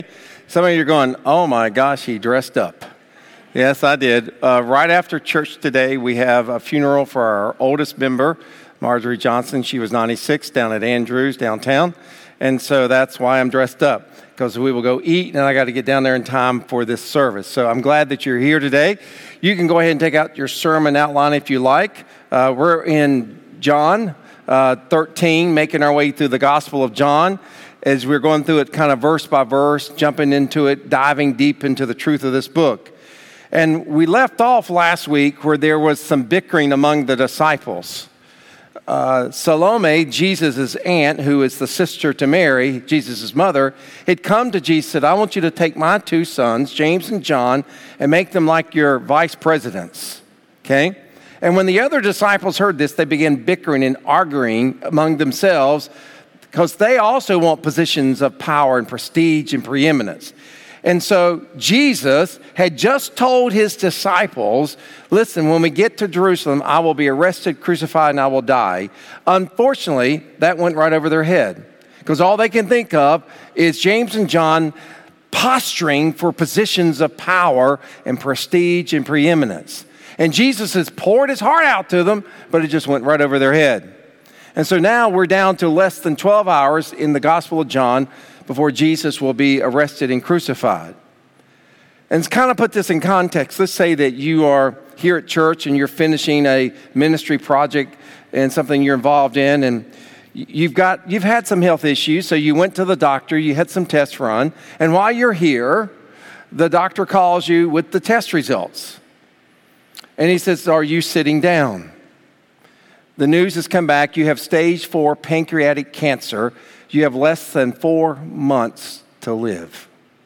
Some of you are going, oh my gosh, he dressed up. Yes, I did. Right after church today, we have a funeral for our oldest member, Marjorie Johnson. She was 96 down at Andrews downtown. And so that's why I'm dressed up, because we will go eat, and I got to get down there in time for this service. So I'm glad that you're here today. You can go ahead and take out your sermon outline if you like. We're in John 13, making our way through the Gospel of John. As we're going through it kind of verse by verse, jumping into it, diving deep into the truth of this book. And we left off last week where there was some bickering among the disciples. Salome, Jesus' aunt, who is the sister to Mary, Jesus' mother, had come to Jesus and said, I want you to take my two sons, James and John, and make them like your vice presidents. Okay? And when the other disciples heard this, they began bickering and arguing among themselves, because they also want positions of power and prestige and preeminence. And so Jesus had just told his disciples, listen, when we get to Jerusalem, I will be arrested, crucified, and I will die. Unfortunately, that went right over their head, because all they can think of is James and John posturing for positions of power and prestige and preeminence. And Jesus has poured his heart out to them, but it just went right over their head. And so now we're down to less than 12 hours in the Gospel of John before Jesus will be arrested and crucified. And to kind of put this in context, let's say that you are here at church and you're finishing a ministry project and something you're involved in, and you've had some health issues, so you went to the doctor, you had some tests run, and while you're here, the doctor calls you with the test results. And he says, are you sitting down? The news has come back. You have stage 4 pancreatic cancer. You have less than 4 months to live.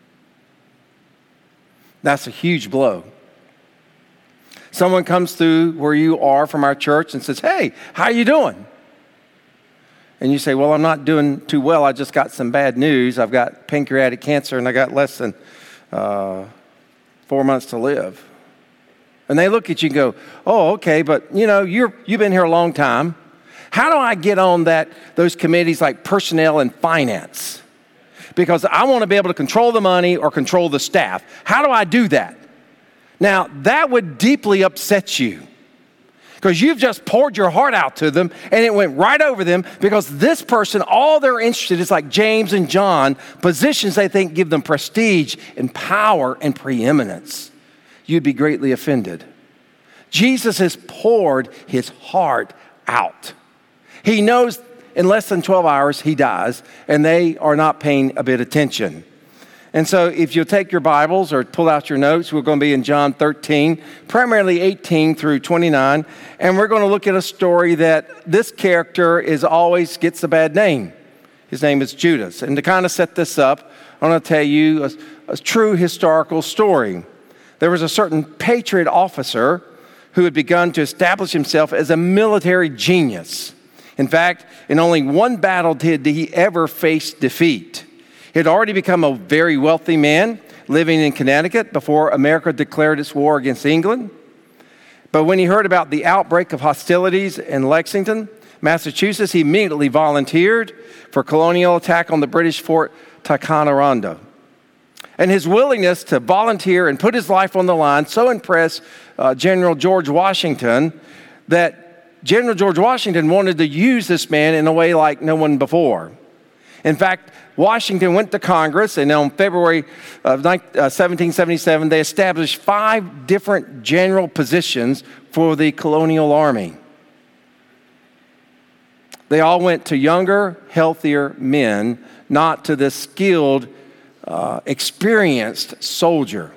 That's a huge blow. Someone comes through where you are from our church and says, hey, how you doing? And you say, well, I'm not doing too well. I just got some bad news. I've got pancreatic cancer and I got less than 4 months to live. And they look at you and go, oh, okay, but you've been here a long time. How do I get on those committees like personnel and finance? Because I want to be able to control the money or control the staff. How do I do that? Now, that would deeply upset you, because you've just poured your heart out to them and it went right over them, because this person, all they're interested in is like James and John, positions they think give them prestige and power and preeminence. You'd be greatly offended. Jesus has poured his heart out. He knows in less than 12 hours he dies, and they are not paying a bit of attention. And so if you'll take your Bibles or pull out your notes, we're going to be in John 13, primarily 18 through 29, and we're going to look at a story that this character always gets a bad name. His name is Judas. And to kind of set this up, I want to tell you a true historical story. There was a certain patriot officer who had begun to establish himself as a military genius. In fact, in only one battle did he ever face defeat. He had already become a very wealthy man living in Connecticut before America declared its war against England. But when he heard about the outbreak of hostilities in Lexington, Massachusetts, he immediately volunteered for colonial attack on the British fort Ticonderoga. And his willingness to volunteer and put his life on the line so impressed General George Washington that General George Washington wanted to use this man in a way like no one before. In fact, Washington went to Congress, and on February of 1777, they established 5 different general positions for the colonial army. They all went to younger, healthier men, not to the skilled, experienced soldier.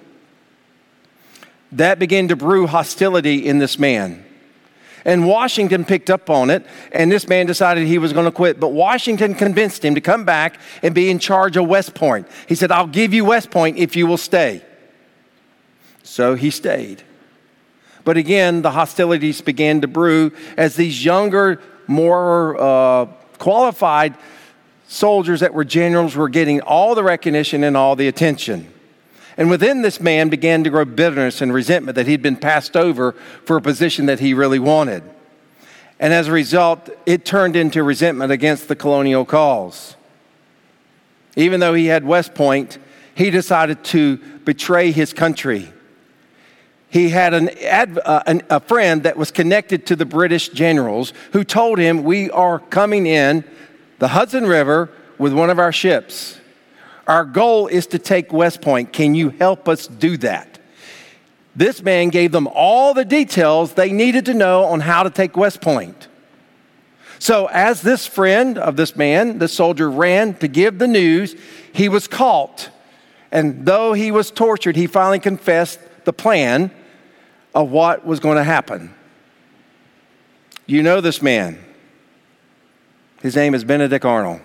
That began to brew hostility in this man. And Washington picked up on it, and this man decided he was going to quit. But Washington convinced him to come back and be in charge of West Point. He said, I'll give you West Point if you will stay. So he stayed. But again, the hostilities began to brew as these younger, more qualified soldiers that were generals were getting all the recognition and all the attention. And within this man began to grow bitterness and resentment that he'd been passed over for a position that he really wanted. And as a result, it turned into resentment against the colonial cause. Even though he had West Point, he decided to betray his country. He had a friend that was connected to the British generals who told him, we are coming in the Hudson River with one of our ships. Our goal is to take West Point. Can you help us do that? This man gave them all the details they needed to know on how to take West Point. So as this friend of this man, this soldier, ran to give the news, he was caught. And though he was tortured, he finally confessed the plan of what was going to happen. You know this man. His name is Benedict Arnold.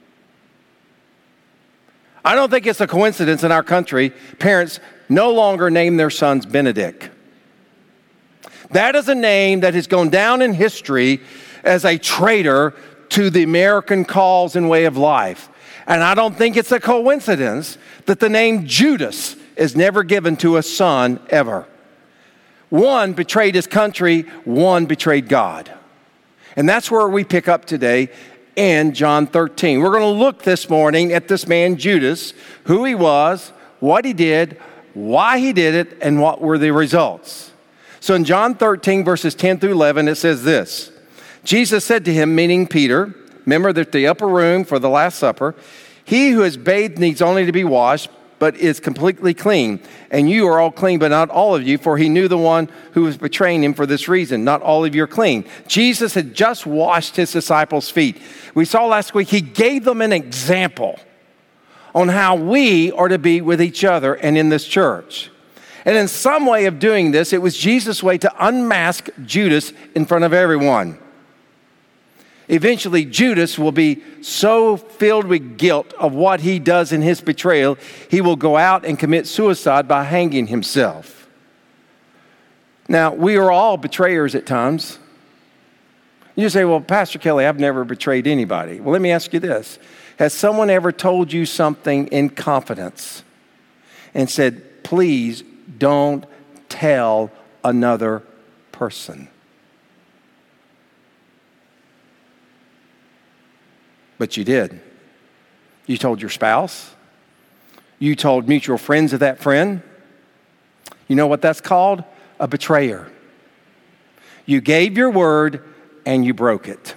I don't think it's a coincidence in our country, parents no longer name their sons Benedict. That is a name that has gone down in history as a traitor to the American cause and way of life. And I don't think it's a coincidence that the name Judas is never given to a son ever. One betrayed his country, one betrayed God. And that's where we pick up today in John 13. We're going to look this morning at this man Judas, who he was, what he did, why he did it, and what were the results. So in John 13, verses 10 through 11, it says this. Jesus said to him, meaning Peter, remember that the upper room for the Last Supper, he who is bathed needs only to be washed, but is completely clean. And you are all clean, but not all of you, for he knew the one who was betraying him for this reason. Not all of you are clean. Jesus had just washed his disciples' feet. We saw last week, he gave them an example on how we are to be with each other and in this church. And in some way of doing this, it was Jesus' way to unmask Judas in front of everyone. Eventually, Judas will be so filled with guilt of what he does in his betrayal, he will go out and commit suicide by hanging himself. Now, we are all betrayers at times. You say, well, Pastor Kelly, I've never betrayed anybody. Well, let me ask you this. Has someone ever told you something in confidence and said, please don't tell another person? But you did. You told your spouse. You told mutual friends of that friend. You know what that's called? A betrayer. You gave your word and you broke it.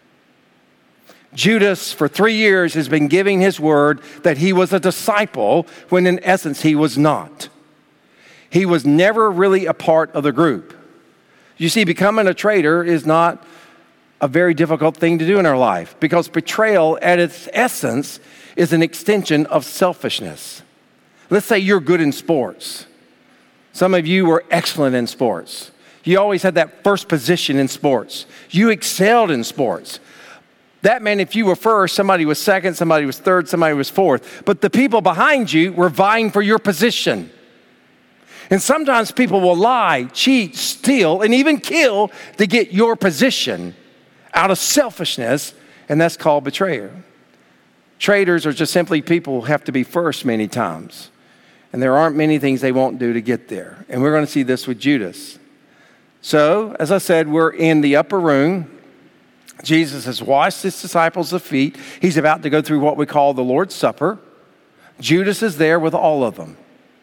Judas, for 3 years, has been giving his word that he was a disciple when in essence he was not. He was never really a part of the group. You see, becoming a traitor is not a very difficult thing to do in our life because betrayal at its essence is an extension of selfishness. Let's say you're good in sports. Some of you were excellent in sports. You always had that first position in sports. You excelled in sports. That meant if you were first, somebody was second, somebody was third, somebody was fourth. But the people behind you were vying for your position. And sometimes people will lie, cheat, steal, and even kill to get your position out of selfishness, and that's called betrayer. Traitors are just simply people who have to be first many times. And there aren't many things they won't do to get there. And we're going to see this with Judas. So, as I said, we're in the upper room. Jesus has washed his disciples' feet. He's about to go through what we call the Lord's Supper. Judas is there with all of them.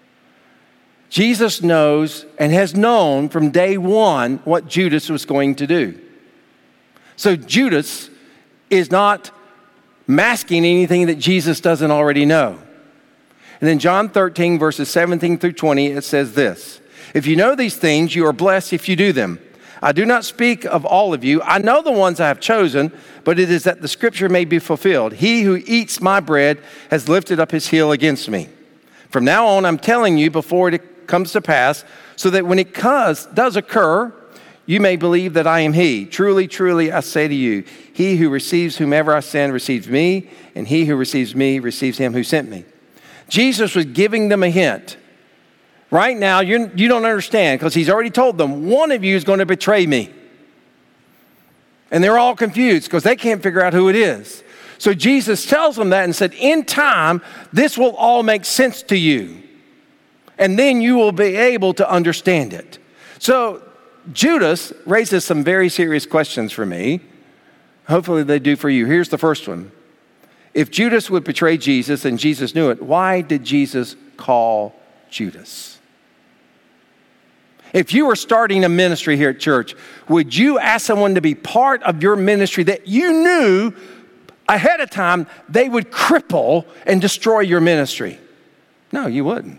Jesus knows and has known from day one what Judas was going to do. So Judas is not masking anything that Jesus doesn't already know. And in John 13, verses 17 through 20, it says this. If you know these things, you are blessed if you do them. I do not speak of all of you. I know the ones I have chosen, but it is that the scripture may be fulfilled. He who eats my bread has lifted up his heel against me. From now on, I'm telling you before it comes to pass, so that when it does occur, you may believe that I am he. Truly, truly, I say to you, he who receives whomever I send receives me, and he who receives me receives him who sent me. Jesus was giving them a hint. Right now, you don't understand because he's already told them, one of you is going to betray me. And they're all confused because they can't figure out who it is. So Jesus tells them that and said, in time, this will all make sense to you. And then you will be able to understand it. So Judas raises some very serious questions for me. Hopefully they do for you. Here's the first one. If Judas would betray Jesus and Jesus knew it, why did Jesus call Judas? If you were starting a ministry here at church, would you ask someone to be part of your ministry that you knew ahead of time they would cripple and destroy your ministry? No, you wouldn't.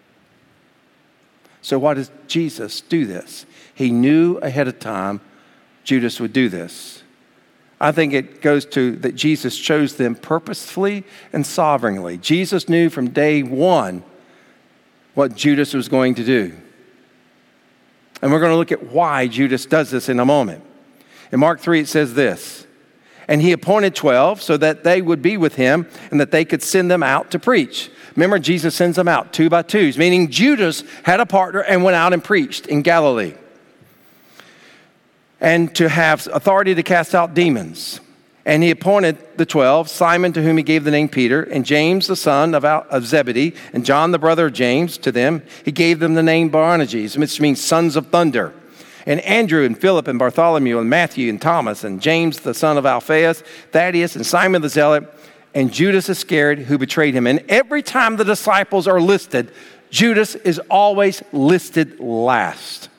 So why does Jesus do this? He knew ahead of time Judas would do this. I think it goes to that Jesus chose them purposefully and sovereignly. Jesus knew from day one what Judas was going to do. And we're going to look at why Judas does this in a moment. In Mark 3, it says this, and he appointed 12 so that they would be with him and that they could send them out to preach. Remember, Jesus sends them out 2 by 2s, meaning Judas had a partner and went out and preached in Galilee. And to have authority to cast out demons. And he appointed the 12, Simon, to whom he gave the name Peter, and James, the son of Zebedee, and John, the brother of James. To them, he gave them the name Boanerges, which means sons of thunder. And Andrew, and Philip, and Bartholomew, and Matthew, and Thomas, and James, the son of Alphaeus, Thaddeus, and Simon the Zealot, and Judas Iscariot, who betrayed him. And every time the disciples are listed, Judas is always listed last.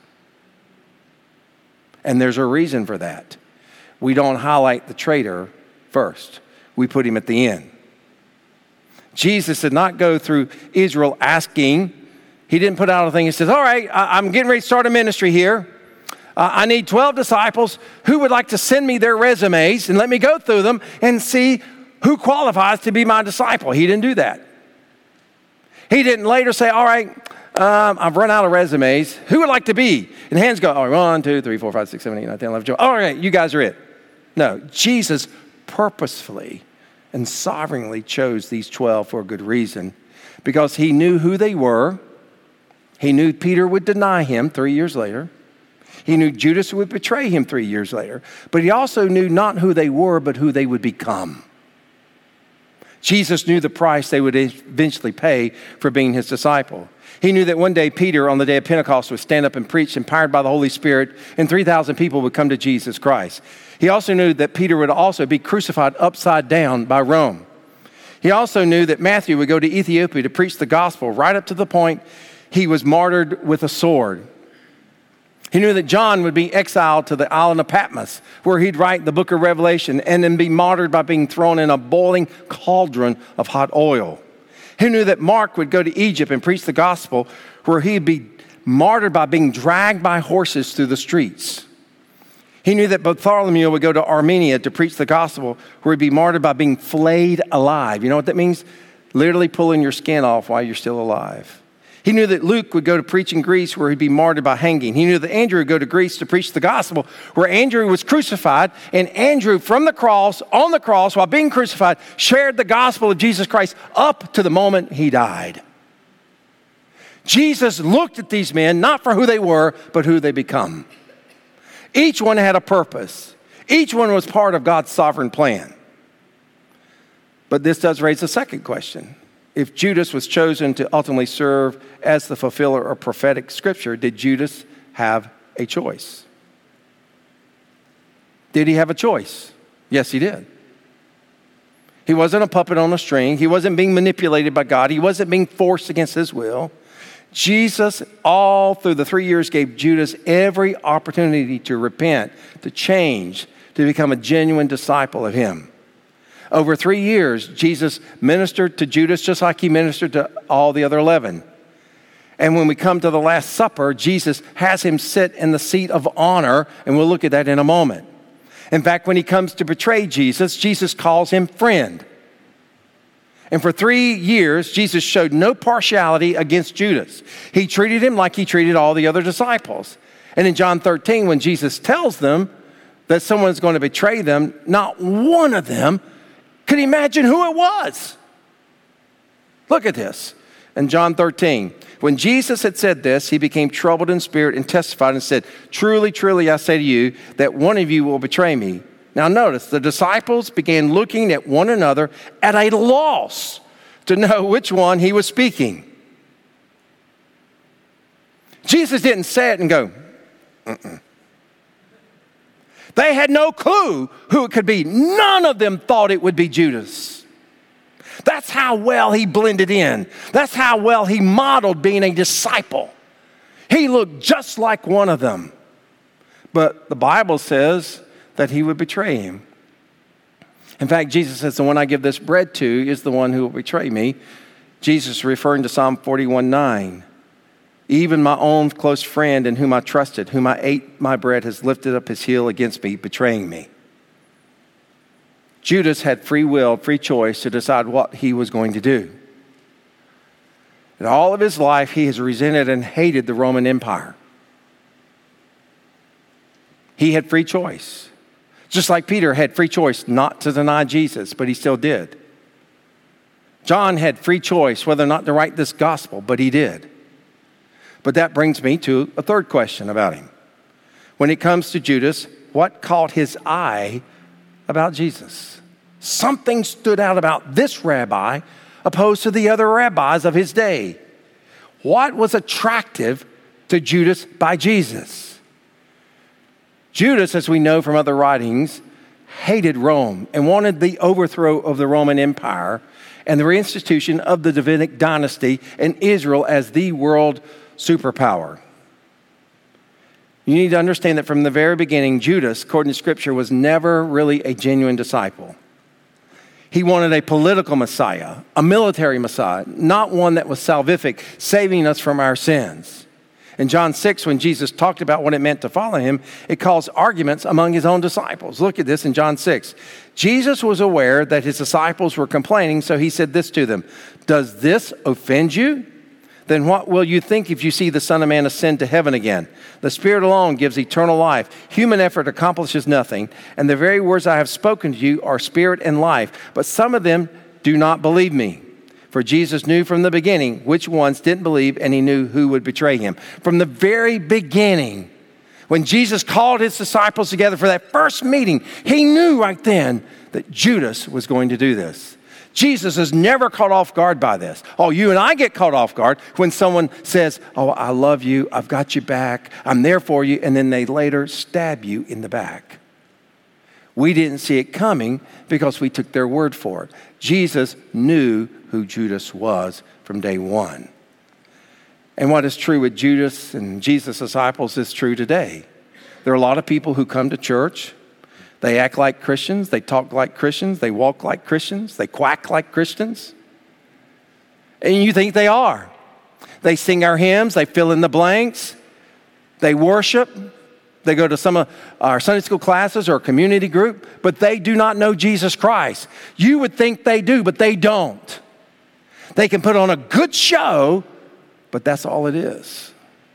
And there's a reason for that. We don't highlight the traitor first. We put him at the end. Jesus did not go through Israel asking. He didn't put out a thing. He says, all right, I'm getting ready to start a ministry here. I need 12 disciples who would like to send me their resumes and let me go through them and see who qualifies to be my disciple. He didn't do that. He didn't later say, all right, I've run out of resumes. Who would like to be? And hands go, all right, 1, 2, 3, 4, 5, 6, 7, 8, 9, 10, 11, 12. All right, you guys are it. No, Jesus purposefully and sovereignly chose these 12 for a good reason, because he knew who they were. He knew Peter would deny him 3 years later. He knew Judas would betray him 3 years later. But he also knew not who they were, but who they would become. Jesus knew the price they would eventually pay for being his disciple. He knew that one day Peter, on the day of Pentecost, would stand up and preach, empowered by the Holy Spirit, and 3,000 people would come to Jesus Christ. He also knew that Peter would also be crucified upside down by Rome. He also knew that Matthew would go to Ethiopia to preach the gospel right up to the point he was martyred with a sword. He knew that John would be exiled to the island of Patmos, where he'd write the book of Revelation and then be martyred by being thrown in a boiling cauldron of hot oil. He knew that Mark would go to Egypt and preach the gospel, where he'd be martyred by being dragged by horses through the streets. He knew that Bartholomew would go to Armenia to preach the gospel, where he'd be martyred by being flayed alive. You know what that means? Literally pulling your skin off while you're still alive. He knew that Luke would go to preach in Greece, where he'd be martyred by hanging. He knew that Andrew would go to Greece to preach the gospel, where Andrew was crucified, and Andrew from the cross, on the cross, while being crucified, shared the gospel of Jesus Christ up to the moment he died. Jesus looked at these men, not for who they were, but who they become. Each one had a purpose. Each one was part of God's sovereign plan. But this does raise a second question. If Judas was chosen to ultimately serve as the fulfiller of prophetic scripture, did Judas have a choice? Did he have a choice? Yes, he did. He wasn't a puppet on a string. He wasn't being manipulated by God. He wasn't being forced against his will. Jesus, all through the 3 years, gave Judas every opportunity to repent, to change, to become a genuine disciple of him. Over 3 years, Jesus ministered to Judas just like he ministered to all the other 11. And when we come to the Last Supper, Jesus has him sit in the seat of honor, and we'll look at that in a moment. In fact, when he comes to betray Jesus, Jesus calls him friend. And for 3 years, Jesus showed no partiality against Judas. He treated him like he treated all the other disciples. And in John 13, when Jesus tells them that someone is going to betray them, not one of them could imagine who it was. Look at this. In John 13, when Jesus had said this, he became troubled in spirit and testified and said, "Truly, truly, I say to you that one of you will betray me." Now notice, the disciples began looking at one another at a loss to know which one he was speaking. Jesus didn't say it and go, They had no clue who it could be. None of them thought it would be Judas. That's how well he blended in. That's how well he modeled being a disciple. He looked just like one of them. But the Bible says that he would betray him. In fact, Jesus says, the one I give this bread to is the one who will betray me. Jesus referring to Psalm 41:9. Even my own close friend in whom I trusted, whom I ate my bread, has lifted up his heel against me, betraying me. Judas had free will, free choice to decide what he was going to do. In all of his life, he has resented and hated the Roman Empire. He had free choice. Just like Peter had free choice not to deny Jesus, but he still did. John had free choice whether or not to write this gospel, but he did. But that brings me to a third question about him. When it comes to Judas, what caught his eye about Jesus? Something stood out about this rabbi opposed to the other rabbis of his day. What was attractive to Judas by Jesus? Judas, as we know from other writings, hated Rome and wanted the overthrow of the Roman Empire and the reinstitution of the Davidic dynasty and Israel as the world superpower. You need to understand that from the very beginning, Judas, according to Scripture, was never really a genuine disciple. He wanted a political Messiah, a military Messiah, not one that was salvific, saving us from our sins. In John 6, when Jesus talked about what it meant to follow him, it caused arguments among his own disciples. Look at this in John 6. Jesus was aware that his disciples were complaining, so he said this to them, "Does this offend you? Then what will you think if you see the Son of Man ascend to heaven again? The Spirit alone gives eternal life. Human effort accomplishes nothing, and the very words I have spoken to you are spirit and life. But some of them do not believe me." For Jesus knew from the beginning which ones didn't believe, and he knew who would betray him. From the very beginning, when Jesus called his disciples together for that first meeting, he knew right then that Judas was going to do this. Jesus is never caught off guard by this. Oh, you and I get caught off guard when someone says, "Oh, I love you, I've got you back, I'm there for you," and then they later stab you in the back. We didn't see it coming because we took their word for it. Jesus knew who Judas was from day one. And what is true with Judas and Jesus' disciples is true today. There are a lot of people who come to church. They act like Christians. They talk like Christians. They walk like Christians. They quack like Christians. And you think they are. They sing our hymns. They fill in the blanks. They worship. They go to some of our Sunday school classes or community group, but they do not know Jesus Christ. You would think they do, but they don't. They can put on a good show, but that's all it is.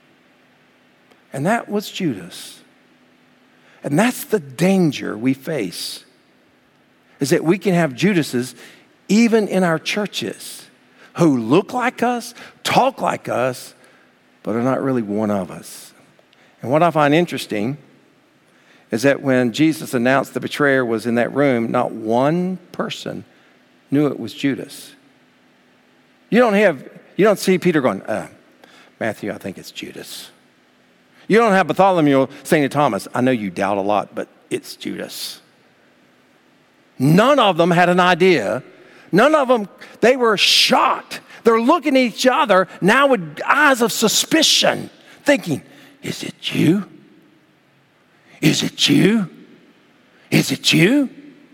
And that was Judas. And that's the danger we face, is that we can have Judases even in our churches who look like us, talk like us, but are not really one of us. And what I find interesting is that when Jesus announced the betrayer was in that room, not one person knew it was Judas. You don't see Peter going, "Matthew, I think it's Judas." You don't have Bartholomew saying to Thomas, "I know you doubt a lot, but it's Judas." None of them had an idea. None of them, they were shocked. They're looking at each other now with eyes of suspicion, thinking, "Is it you? Is it you? Is it you?"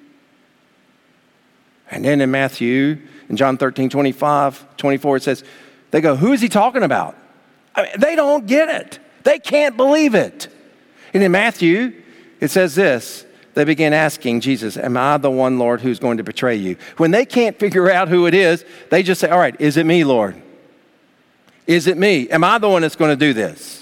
And then in Matthew, in John 13, 25, 24, it says, they go, "Who is he talking about?" I mean, they don't get it. They can't believe it. And in Matthew, it says this, they began asking Jesus, "Am I the one, Lord, who's going to betray you?" When they can't figure out who it is, they just say, "All right, is it me, Lord? Is it me? Am I the one that's going to do this?"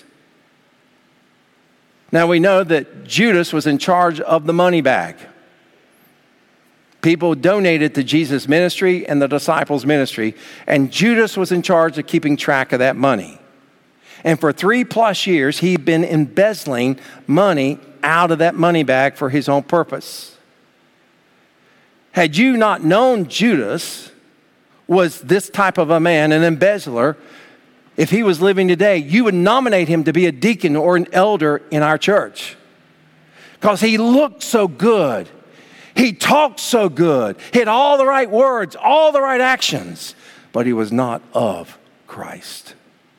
Now we know that Judas was in charge of the money bag. People donated to Jesus' ministry and the disciples' ministry, and Judas was in charge of keeping track of that money. And for 3+ years, he'd been embezzling money out of that money bag for his own purpose. Had you not known Judas was this type of a man, an embezzler, if he was living today, you would nominate him to be a deacon or an elder in our church because he looked so good. He talked so good. He had all the right words, all the right actions, but he was not of Christ.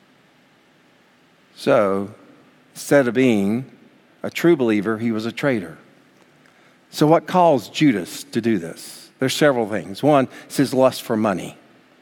So instead of being a true believer, he was a traitor. So what caused Judas to do this? There's several things. One, it's his lust for money.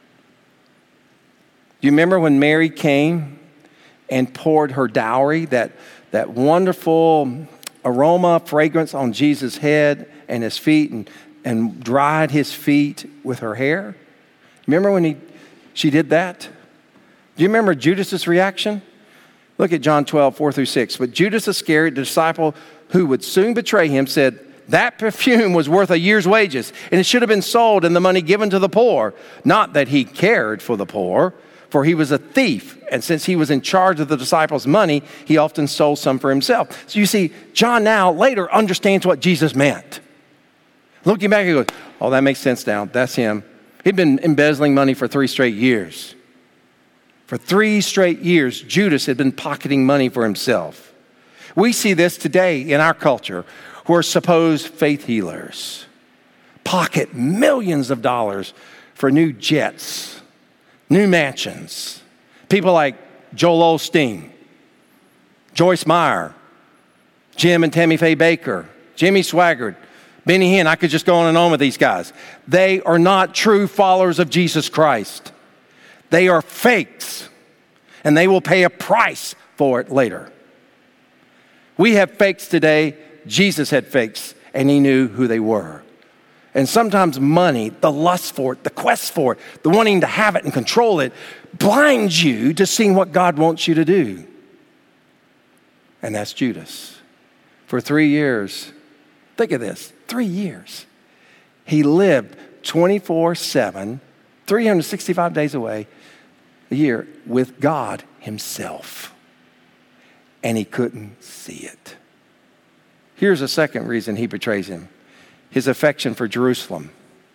Do you remember when Mary came and poured her dowry, that wonderful aroma, fragrance on Jesus' head and his feet, and dried his feet with her hair? Remember when she did that? Do you remember Judas's reaction? Look at John 12, 4 through 6. But Judas Iscariot, the disciple who would soon betray him, said, that perfume was worth a year's wages, and it should have been sold and the money given to the poor. Not that he cared for the poor, for he was a thief. And since he was in charge of the disciples' money, he often sold some for himself. So you see, John now later understands what Jesus meant. Looking back, he goes, oh, that makes sense now. That's him. He'd been embezzling money for 3 straight years. For 3 straight years, Judas had been pocketing money for himself. We see this today in our culture, where supposed faith healers pocket millions of dollars for new jets, new mansions. People like Joel Osteen, Joyce Meyer, Jim and Tammy Faye Baker, Jimmy Swaggart, Benny Hinn. I could just go on and on with these guys. They are not true followers of Jesus Christ. They are fakes, and they will pay a price for it later. We have fakes today. Jesus had fakes, and he knew who they were. And sometimes money, the lust for it, the quest for it, the wanting to have it and control it, blinds you to seeing what God wants you to do. And that's Judas. For 3 years, think of this, 3 years. He lived 24/7, 365 days a year with God himself. And he couldn't see it. Here's a second reason he betrays him. His affection for Jerusalem.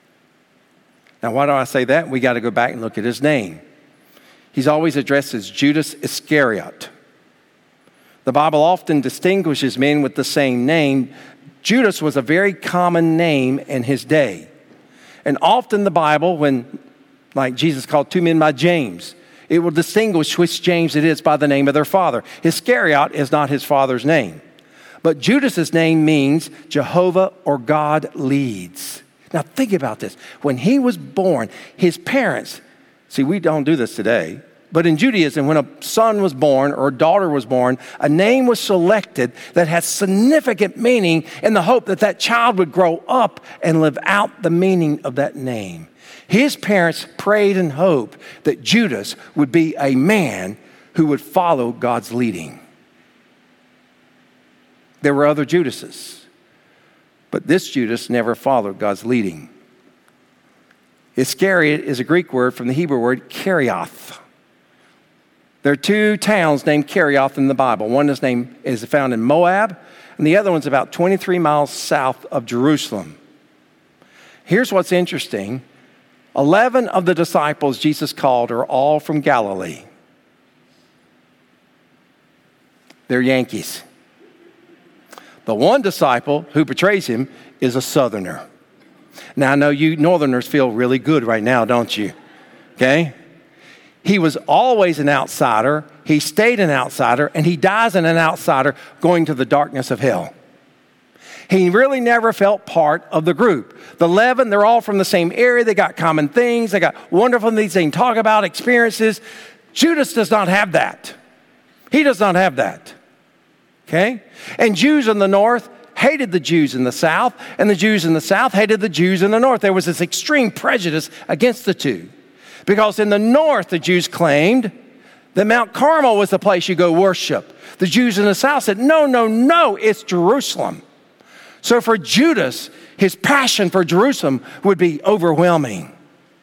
Now, why do I say that? We got to go back and look at his name. He's always addressed as Judas Iscariot. The Bible often distinguishes men with the same name. Judas was a very common name in his day. And often the Bible, when, like Jesus called 2 men by James, it will distinguish which James it is by the name of their father. Iscariot is not his father's name. But Judas's name means Jehovah or God leads. Now think about this. When he was born, his parents, see, we don't do this today, but in Judaism, when a son was born or a daughter was born, a name was selected that had significant meaning in the hope that that child would grow up and live out the meaning of that name. His parents prayed and hoped that Judas would be a man who would follow God's leading. There were other Judases, but this Judas never followed God's leading. Iscariot is a Greek word from the Hebrew word Kerioth. There are 2 towns named Kerioth in the Bible. One is found in Moab, and the other one's about 23 miles south of Jerusalem. Here's what's interesting. 11 of the disciples Jesus called are all from Galilee. They're Yankees. The one disciple who betrays him is a southerner. Now, I know you northerners feel really good right now, don't you? Okay? He was always an outsider. He stayed an outsider, and he dies an outsider going to the darkness of hell. He really never felt part of the group. The 11, they're all from the same area. They got common things. They got wonderful things they can talk about, experiences. Judas does not have that. He does not have that. Okay? And Jews in the north hated the Jews in the south, and the Jews in the south hated the Jews in the north. There was this extreme prejudice against the two. Because in the north, the Jews claimed that Mount Carmel was the place you go worship. The Jews in the south said, no, it's Jerusalem. So for Judas, his passion for Jerusalem would be overwhelming.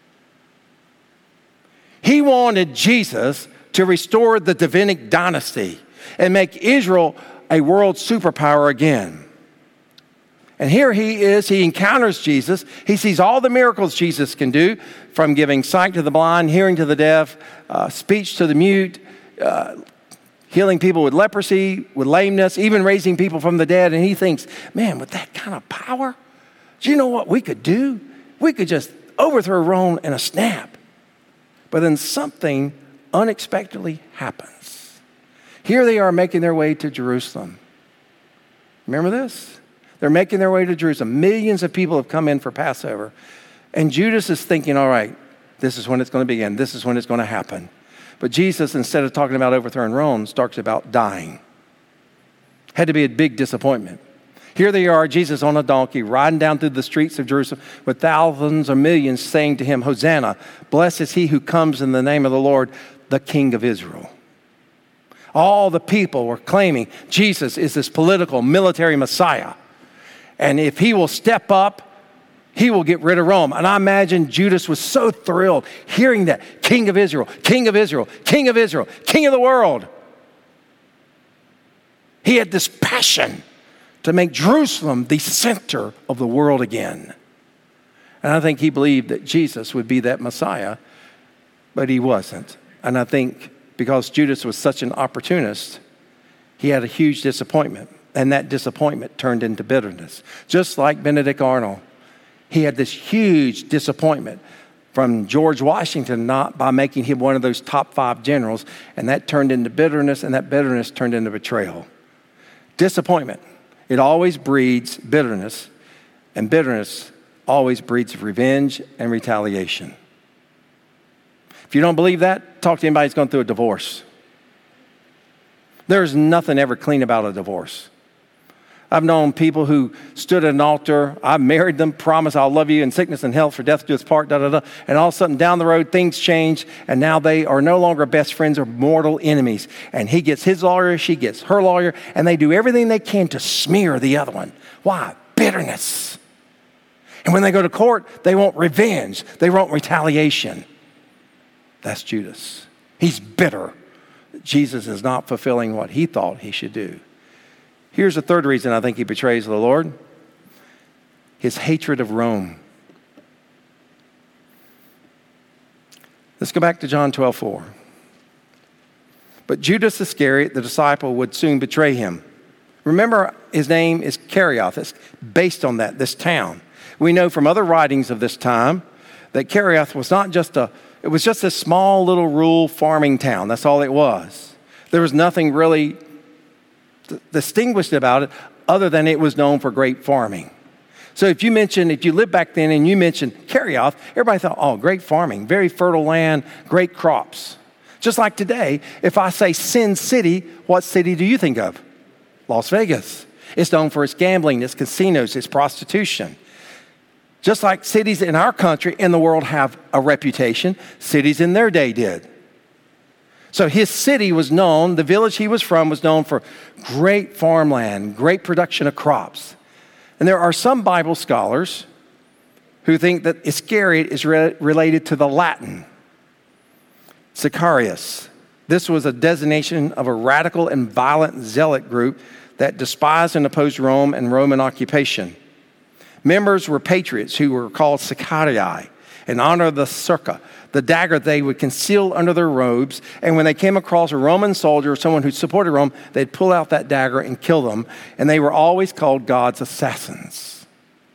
He wanted Jesus to restore the Davidic dynasty and make Israel a world superpower again. And here he is, he encounters Jesus. He sees all the miracles Jesus can do, from giving sight to the blind, hearing to the deaf, speech to the mute, healing people with leprosy, with lameness, even raising people from the dead. And he thinks, man, with that kind of power, Do you know what we could do? We could just overthrow Rome in a snap. But then something unexpectedly happens. Here they are making their way to Jerusalem. Remember this? They're making their way to Jerusalem. Millions of people have come in for Passover. And Judas is thinking, all right, this is when it's going to begin. This is when it's going to happen. But Jesus, instead of talking about overthrowing Rome, talks about dying. Had to be a big disappointment. Here they are, Jesus on a donkey, riding down through the streets of Jerusalem with thousands or millions saying to him, Hosanna, blessed is he who comes in the name of the Lord, the King of Israel. All the people were claiming Jesus is this political, military Messiah. And if he will step up, he will get rid of Rome. And I imagine Judas was so thrilled hearing that, King of Israel, King of Israel, King of Israel, King of the world. He had this passion to make Jerusalem the center of the world again. And I think he believed that Jesus would be that Messiah, but he wasn't. And I think because Judas was such an opportunist, he had a huge disappointment. And that disappointment turned into bitterness. Just like Benedict Arnold, he had this huge disappointment from George Washington not by making him one of those top 5 generals. And that turned into bitterness, and that bitterness turned into betrayal. Disappointment. It always breeds bitterness, and bitterness always breeds revenge and retaliation. If you don't believe that, talk to anybody who's going through a divorce. There's nothing ever clean about a divorce. I've known people who stood at an altar. I married them, promised I'll love you in sickness and health, for death do us part, And all of a sudden down the road, things change, and now they are no longer best friends or mortal enemies. And he gets his lawyer, she gets her lawyer, and they do everything they can to smear the other one. Why? Bitterness. And when they go to court, they want revenge. They want retaliation. That's Judas. He's bitter. Jesus is not fulfilling what he thought he should do. Here's the third reason I think he betrays the Lord. His hatred of Rome. Let's go back to John 12:4. But Judas Iscariot, the disciple, would soon betray him. Remember, his name is Kerioth. It's based on that, this town. We know from other writings of this time that Kerioth was not just it was just a small little rural farming town. That's all it was. There was nothing really distinguished about it other than it was known for great farming. So if you lived back then and you mentioned Kerioth, everybody thought, oh, great farming, very fertile land, great crops. Just like today, if I say Sin City, what city do you think of? Las Vegas. It's known for its gambling, its casinos, its prostitution. Just like cities in our country, in the world, have a reputation, cities in their day did. So his city was known, the village he was from was known for great farmland, great production of crops. And there are some Bible scholars who think that Iscariot is related to the Latin Sicarius. This was a designation of a radical and violent zealot group that despised and opposed Rome and Roman occupation. Members were patriots who were called Sicarii in honor of the circa, the dagger they would conceal under their robes. And when they came across a Roman soldier or someone who supported Rome, they'd pull out that dagger and kill them. And they were always called God's assassins.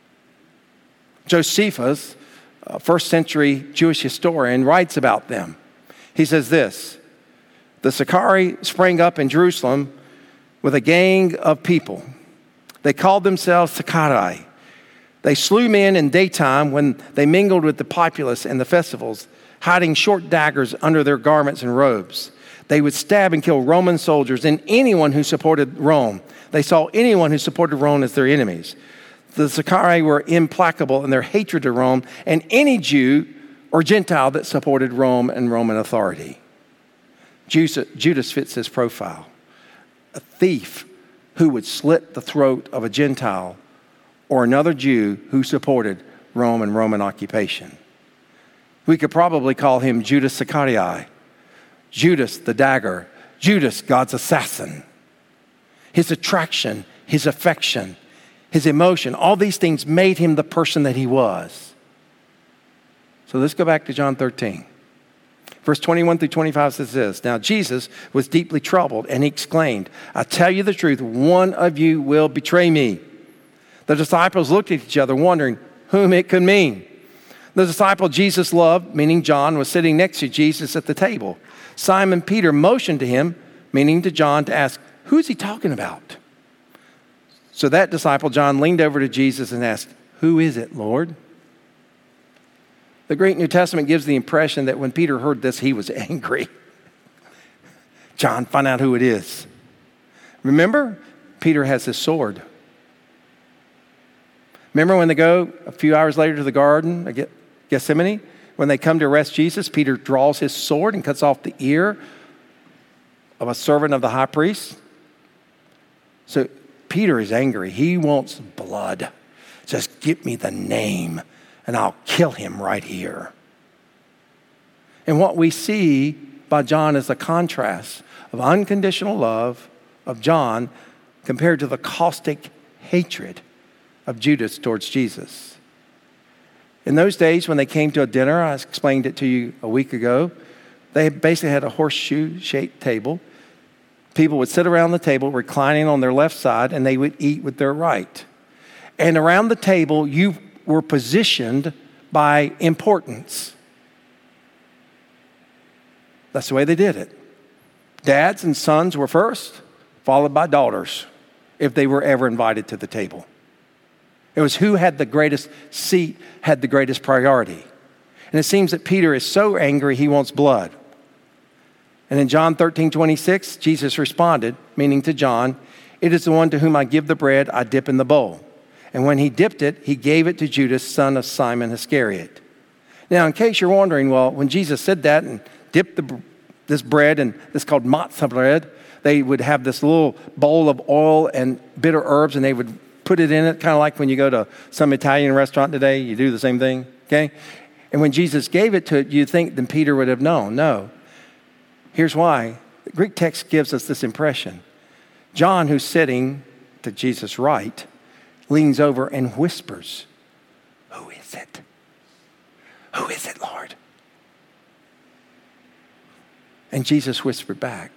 Josephus, a first century Jewish historian, writes about them. He says this: the Sicarii sprang up in Jerusalem with a gang of people. They called themselves Sicarii. They slew men in daytime when they mingled with the populace in the festivals, hiding short daggers under their garments and robes. They would stab and kill Roman soldiers and anyone who supported Rome. They saw anyone who supported Rome as their enemies. The Sicarii were implacable in their hatred of Rome and any Jew or Gentile that supported Rome and Roman authority. Judas fits this profile. A thief who would slit the throat of a Gentile or another Jew who supported Rome and Roman occupation. We could probably call him Judas Sicarii, Judas the dagger, Judas God's assassin. His attraction, his affection, his emotion, all these things made him the person that he was. So let's go back to John 13. Verse 21 through 25 says this: Now Jesus was deeply troubled and he exclaimed, I tell you the truth, one of you will betray me. The disciples looked at each other, wondering whom it could mean. The disciple Jesus loved, meaning John, was sitting next to Jesus at the table. Simon Peter motioned to him, meaning to John, to ask, "Who's he talking about?" So that disciple, John, leaned over to Jesus and asked, "Who is it, Lord?" The Greek New Testament gives the impression that when Peter heard this, he was angry. John, find out who it is. Remember, Peter has his sword. Remember when they go a few hours later to the Garden of Gethsemane? When they come to arrest Jesus, Peter draws his sword and cuts off the ear of a servant of the high priest. So Peter is angry. He wants blood. Just give me the name and I'll kill him right here. And what we see by John is a contrast of unconditional love of John compared to the caustic hatred of Judas towards Jesus. In those days when they came to a dinner, I explained it to you a week ago, they basically had a horseshoe-shaped table. People would sit around the table reclining on their left side and they would eat with their right. And around the table, you were positioned by importance. That's the way they did it. Dads and sons were first, followed by daughters, if they were ever invited to the table. It was who had the greatest seat, had the greatest priority. And it seems that Peter is so angry he wants blood. And in John 13:26, Jesus responded, meaning to John, "It is the one to whom I give the bread I dip in the bowl." And when he dipped it, he gave it to Judas, son of Simon Iscariot. Now, in case you're wondering, well, when Jesus said that and dipped this bread, and this is called matzah bread, they would have this little bowl of oil and bitter herbs, and they would put it in it, kind of like when you go to some Italian restaurant today, you do the same thing, okay? And when Jesus gave it to it, you'd think then Peter would have known. No. Here's why. The Greek text gives us this impression. John, who's sitting to Jesus' right, leans over and whispers, "Who is it? Who is it, Lord?" And Jesus whispered back,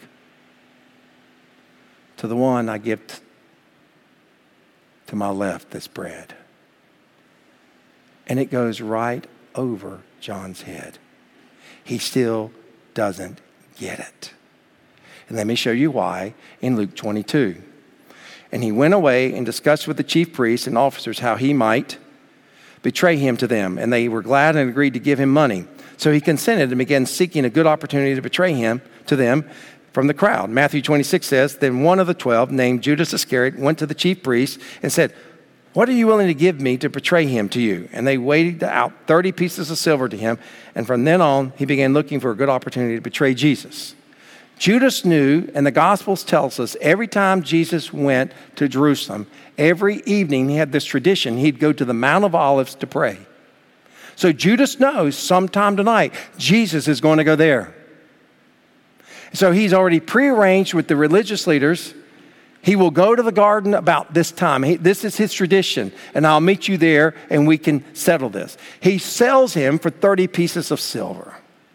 "To the one I give to my left this bread." And it goes right over John's head. He still doesn't get it. And let me show you why in Luke 22. And he went away and discussed with the chief priests and officers how he might betray him to them. And they were glad and agreed to give him money. So he consented and began seeking a good opportunity to betray him to them from the crowd. Matthew 26 says, "Then one of the 12, named Judas Iscariot, went to the chief priests and said, 'What are you willing to give me to betray him to you?' And they weighed out 30 pieces of silver to him. And from then on, he began looking for a good opportunity to betray Jesus." Judas knew, and the Gospels tells us, every time Jesus went to Jerusalem, every evening he had this tradition. He'd go to the Mount of Olives to pray. So Judas knows sometime tonight, Jesus is going to go there. So he's already prearranged with the religious leaders. He will go to the garden about this time. This is his tradition, and I'll meet you there, and we can settle this. He sells him for 30 pieces of silver.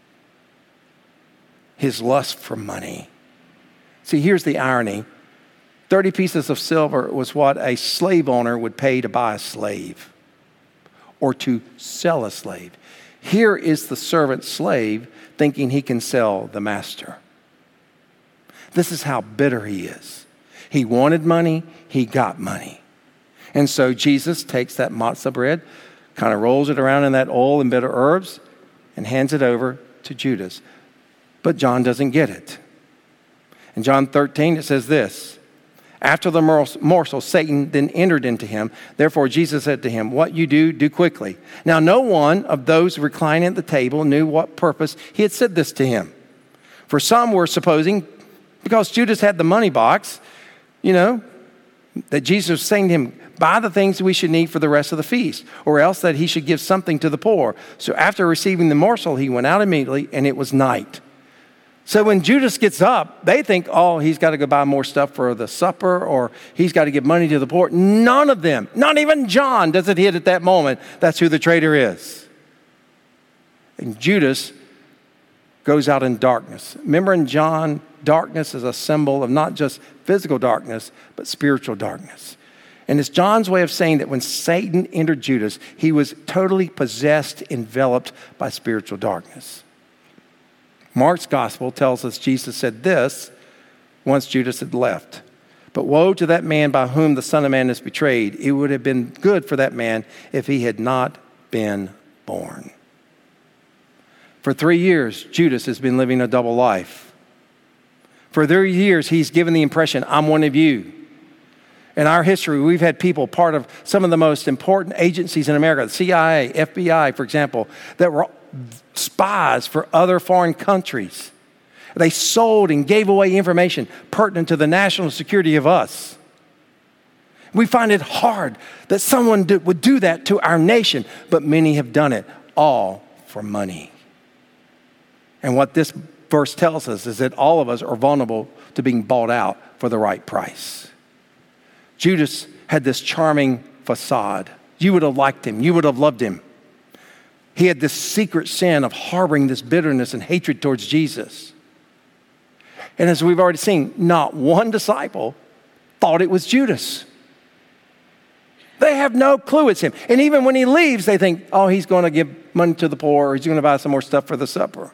His lust for money. See, here's the irony. 30 pieces of silver was what a slave owner would pay to buy a slave or to sell a slave. Here is the servant slave thinking he can sell the master. This is how bitter he is. He wanted money, he got money. And so Jesus takes that matzah bread, kind of rolls it around in that oil and bitter herbs, and hands it over to Judas. But John doesn't get it. In John 13, it says this, "After the morsel, Satan then entered into him. Therefore, Jesus said to him, 'What you do, do quickly.' Now, no one of those reclining at the table knew what purpose he had said this to him. For some were supposing, because Judas had the money box, that Jesus was saying to him, 'Buy the things we should need for the rest of the feast,' or else that he should give something to the poor. So after receiving the morsel, he went out immediately, and it was night." So when Judas gets up, they think, oh, he's got to go buy more stuff for the supper, or he's got to give money to the poor. None of them, not even John, does it hit at that moment. That's who the traitor is. And Judas goes out in darkness. Remember in John, darkness is a symbol of not just physical darkness, but spiritual darkness. And it's John's way of saying that when Satan entered Judas, he was totally possessed, enveloped by spiritual darkness. Mark's gospel tells us Jesus said this once Judas had left. But woe to that man by whom the Son of Man is betrayed. It would have been good for that man if he had not been born. For 3 years, Judas has been living a double life. For 3 years, he's given the impression, I'm one of you. In our history, we've had people part of some of the most important agencies in America, the CIA, FBI, for example, that were spies for other foreign countries. They sold and gave away information pertinent to the national security of us. We find it hard that someone would do that to our nation, but many have done it all for money. And what this verse tells us is that all of us are vulnerable to being bought out for the right price. Judas had this charming facade. You would have liked him. You would have loved him. He had this secret sin of harboring this bitterness and hatred towards Jesus. And as we've already seen, not one disciple thought it was Judas. They have no clue it's him. And even when he leaves, they think, oh, he's going to give money to the poor, or he's going to buy some more stuff for the supper.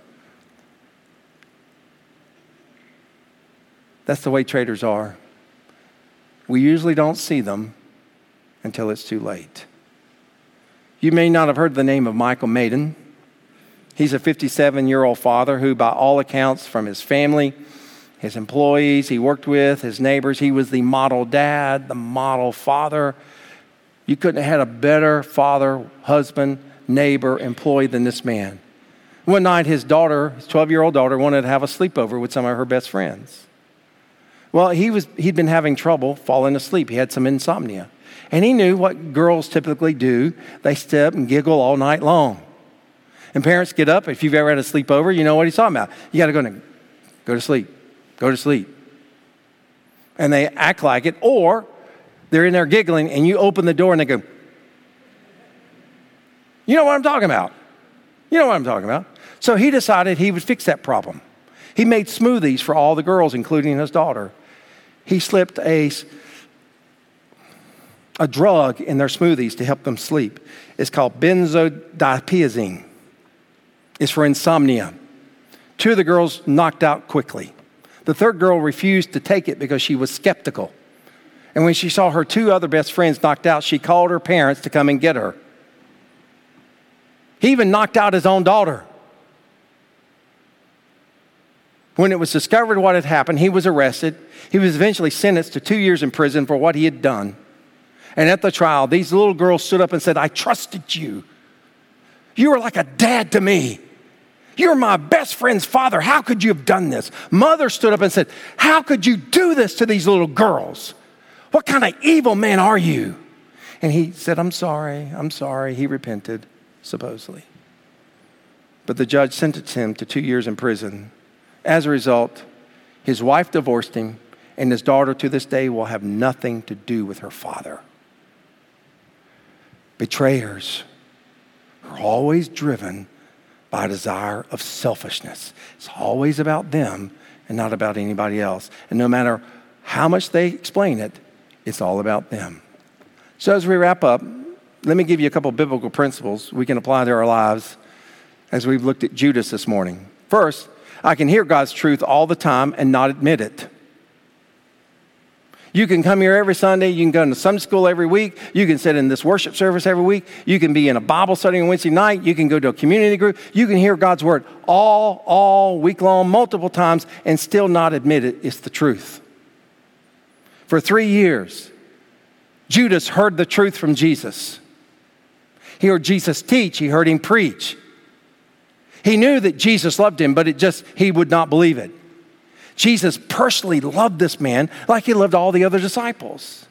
That's the way traitors are. We usually don't see them until it's too late. You may not have heard the name of Michael Maiden. He's a 57-year-old father who, by all accounts, from his family, his employees he worked with, his neighbors, he was the model dad, the model father. You couldn't have had a better father, husband, neighbor, employee than this man. One night, his daughter, his 12-year-old daughter, wanted to have a sleepover with some of her best friends. Well, he'd been having trouble falling asleep. He had some insomnia. And he knew what girls typically do. They stay up and giggle all night long. And parents get up. If you've ever had a sleepover, you know what he's talking about. You got to go to sleep. Go to sleep. And they act like it, or they're in there giggling, and you open the door and they go, you know what I'm talking about. You know what I'm talking about. So he decided he would fix that problem. He made smoothies for all the girls, including his daughter. He slipped a drug in their smoothies to help them sleep. It's called benzodiazepine. It's for insomnia. 2 of the girls knocked out quickly. The third girl refused to take it because she was skeptical. And when she saw her 2 other best friends knocked out, she called her parents to come and get her. He even knocked out his own daughter. When it was discovered what had happened, he was arrested. He was eventually sentenced to 2 years in prison for what he had done. And at the trial, these little girls stood up and said, I trusted you. You were like a dad to me. You're my best friend's father. How could you have done this? Mother stood up and said, how could you do this to these little girls? What kind of evil man are you? And he said, I'm sorry. He repented, supposedly. But the judge sentenced him to 2 years in prison. As a result, his wife divorced him, and his daughter to this day will have nothing to do with her father. Betrayers are always driven by a desire of selfishness. It's always about them and not about anybody else. And no matter how much they explain it, it's all about them. So as we wrap up, let me give you a couple biblical principles we can apply to our lives as we've looked at Judas this morning. First, I can hear God's truth all the time and not admit it. You can come here every Sunday. You can go to Sunday school every week. You can sit in this worship service every week. You can be in a Bible study on Wednesday night. You can go to a community group. You can hear God's word all week long, multiple times, and still not admit it. It's the truth. For 3 years, Judas heard the truth from Jesus. He heard Jesus teach. He heard him preach. He knew that Jesus loved him, but he would not believe it. Jesus personally loved this man like he loved all the other disciples.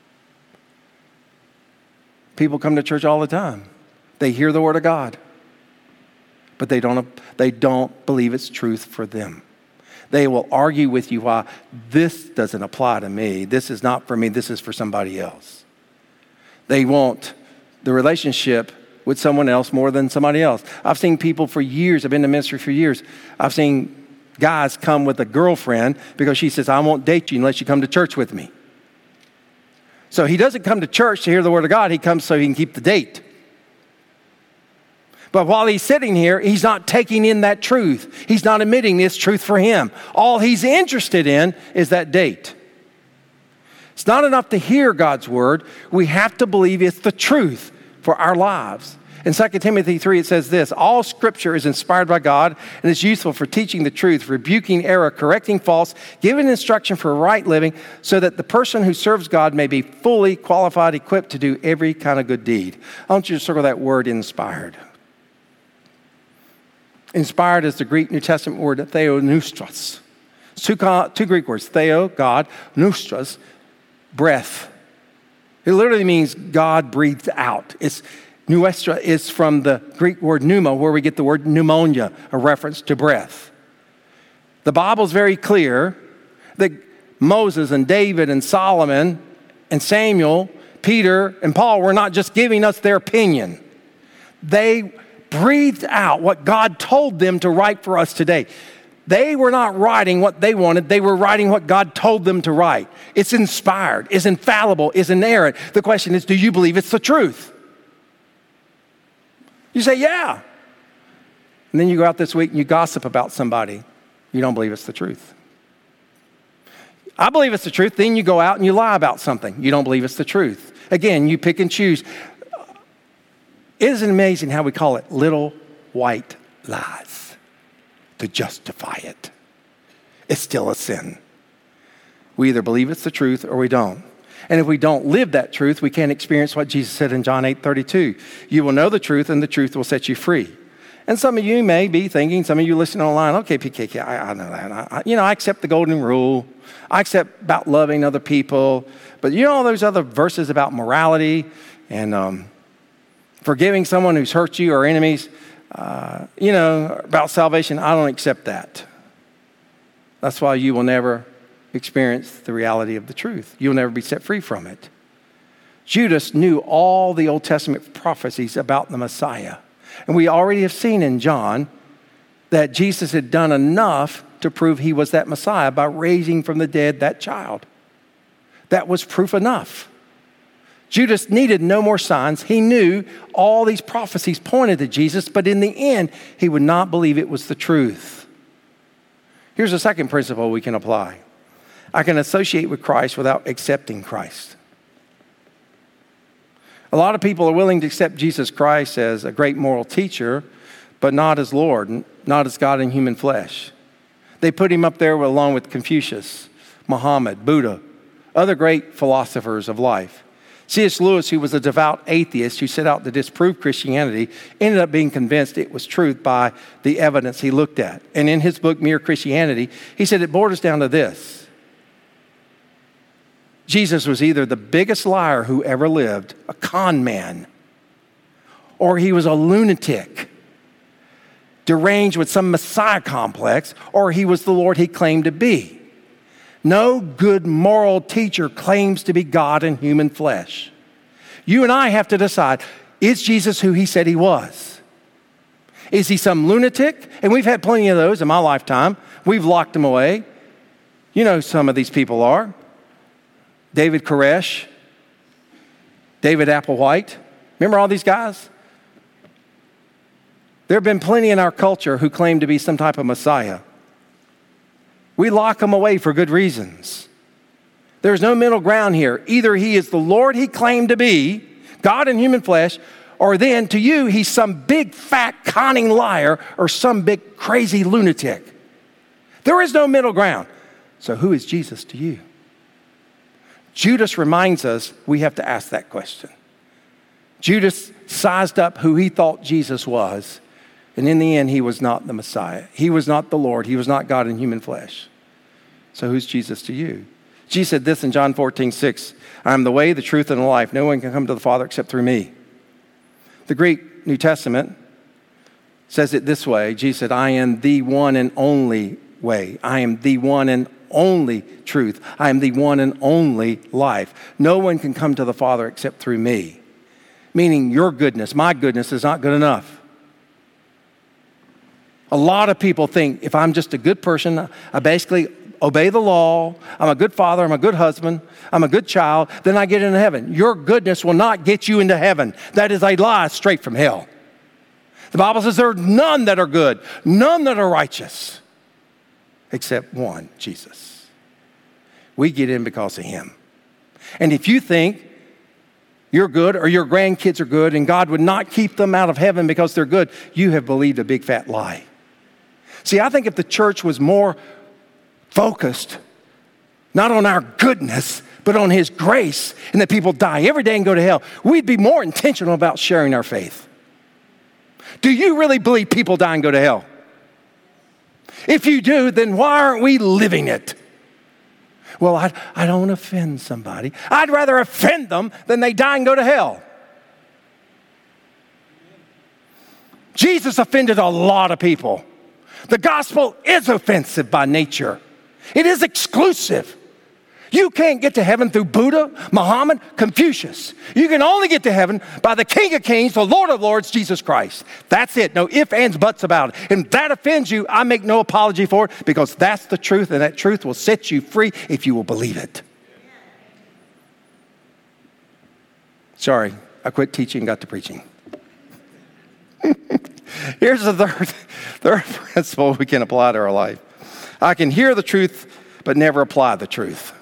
People come to church all the time. They hear the word of God, but they don't believe it's truth for them. They will argue with you why this doesn't apply to me. This is not for me. This is for somebody else. They want the relationship with someone else more than somebody else. I've seen people for years, I've been in ministry for years. I've seen guys come with a girlfriend because she says, I won't date you unless you come to church with me. So he doesn't come to church to hear the word of God. He comes so he can keep the date. But while he's sitting here, he's not taking in that truth. He's not admitting this truth for him. All he's interested in is that date. It's not enough to hear God's word. We have to believe it's the truth for our lives. In 2 Timothy 3, it says this: all scripture is inspired by God and is useful for teaching the truth, rebuking error, correcting false, giving instruction for right living, so that the person who serves God may be fully qualified, equipped to do every kind of good deed. I want you to circle that word inspired. Inspired is the Greek New Testament word theopneustos. It's two Greek words: theo, God; pneustos, breath. It literally means God breathed out. Pneustos is from the Greek word pneuma, where we get the word pneumonia, a reference to breath. The Bible's very clear that Moses and David and Solomon and Samuel, Peter and Paul were not just giving us their opinion. They breathed out what God told them to write for us today. They were not writing what they wanted. They were writing what God told them to write. It's inspired, it's infallible, it's inerrant. The question is, do you believe it's the truth? You say, yeah. And then you go out this week and you gossip about somebody. You don't believe it's the truth. I believe it's the truth. Then you go out and you lie about something. You don't believe it's the truth. Again, you pick and choose. Isn't it amazing how we call it little white lies to justify it? It's still a sin. We either believe it's the truth or we don't. And if we don't live that truth, we can't experience what Jesus said in John 8:32. You will know the truth, and the truth will set you free. And some of you may be thinking, some of you listening online, okay, PKK, I know that. I accept the golden rule. I accept about loving other people. But you know all those other verses about morality and forgiving someone who's hurt you or enemies, about salvation, I don't accept that. That's why you will never experience the reality of the truth. You'll never be set free from it. Judas knew all the Old Testament prophecies about the Messiah. And we already have seen in John that Jesus had done enough to prove he was that Messiah by raising from the dead that child. That was proof enough. Judas needed no more signs. He knew all these prophecies pointed to Jesus, but in the end, he would not believe it was the truth. Here's a second principle we can apply. I can associate with Christ without accepting Christ. A lot of people are willing to accept Jesus Christ as a great moral teacher, but not as Lord, not as God in human flesh. They put him up there along with Confucius, Muhammad, Buddha, other great philosophers of life. C.S. Lewis, who was a devout atheist who set out to disprove Christianity, ended up being convinced it was truth by the evidence he looked at. And in his book, Mere Christianity, he said it borders down to this: Jesus was either the biggest liar who ever lived, a con man, or he was a lunatic, deranged with some Messiah complex, or he was the Lord he claimed to be. No good moral teacher claims to be God in human flesh. You and I have to decide, is Jesus who he said he was? Is he some lunatic? And we've had plenty of those in my lifetime. We've locked them away. You know who some of these people are. David Koresh, David Applewhite. Remember all these guys? There have been plenty in our culture who claim to be some type of Messiah. We lock them away for good reasons. There's no middle ground here. Either he is the Lord he claimed to be, God in human flesh, or then to you, he's some big, fat, conning liar or some big, crazy lunatic. There is no middle ground. So who is Jesus to you? Judas reminds us we have to ask that question. Judas sized up who he thought Jesus was, and in the end, he was not the Messiah. He was not the Lord. He was not God in human flesh. So who's Jesus to you? Jesus said this in John 14:6, I am the way, the truth, and the life. No one can come to the Father except through me. The Greek New Testament says it this way. Jesus said, I am the one and only way. I am the one and only truth. I am the one and only life. No one can come to the Father except through me. Meaning your goodness, my goodness is not good enough. A lot of people think if I'm just a good person, obey the law, I'm a good father, I'm a good husband, I'm a good child, then I get into heaven. Your goodness will not get you into heaven. That is a lie straight from hell. The Bible says there are none that are good, none that are righteous, except one, Jesus. We get in because of him. And if you think you're good or your grandkids are good and God would not keep them out of heaven because they're good, you have believed a big fat lie. See, I think if the church was more focused, not on our goodness, but on his grace, and that people die every day and go to hell, we'd be more intentional about sharing our faith. Do you really believe people die and go to hell? If you do, then why aren't we living it? Well, I don't want to offend somebody. I'd rather offend them than they die and go to hell. Jesus offended a lot of people. The gospel is offensive by nature. It is exclusive. You can't get to heaven through Buddha, Muhammad, Confucius. You can only get to heaven by the King of Kings, the Lord of Lords, Jesus Christ. That's it. No ifs, ands, buts about it. And if that offends you, I make no apology for it because that's the truth, and that truth will set you free if you will believe it. Sorry, I quit teaching and got to preaching. Here's the third principle we can apply to our life. I can hear the truth, but never apply the truth.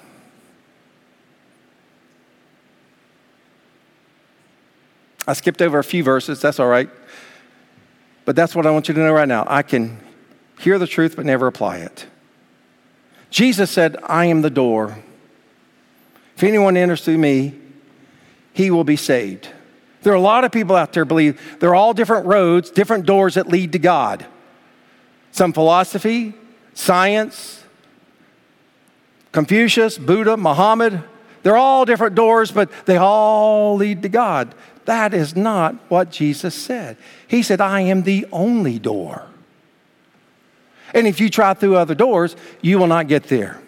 I skipped over a few verses. That's all right. But that's what I want you to know right now. I can hear the truth, but never apply it. Jesus said, I am the door. If anyone enters through me, he will be saved. There are a lot of people out there believe there are all different roads, different doors that lead to God. Some philosophy, science, Confucius, Buddha, Muhammad. They're all different doors, but they all lead to God. That is not what Jesus said. He said, I am the only door. And if you try through other doors, you will not get there.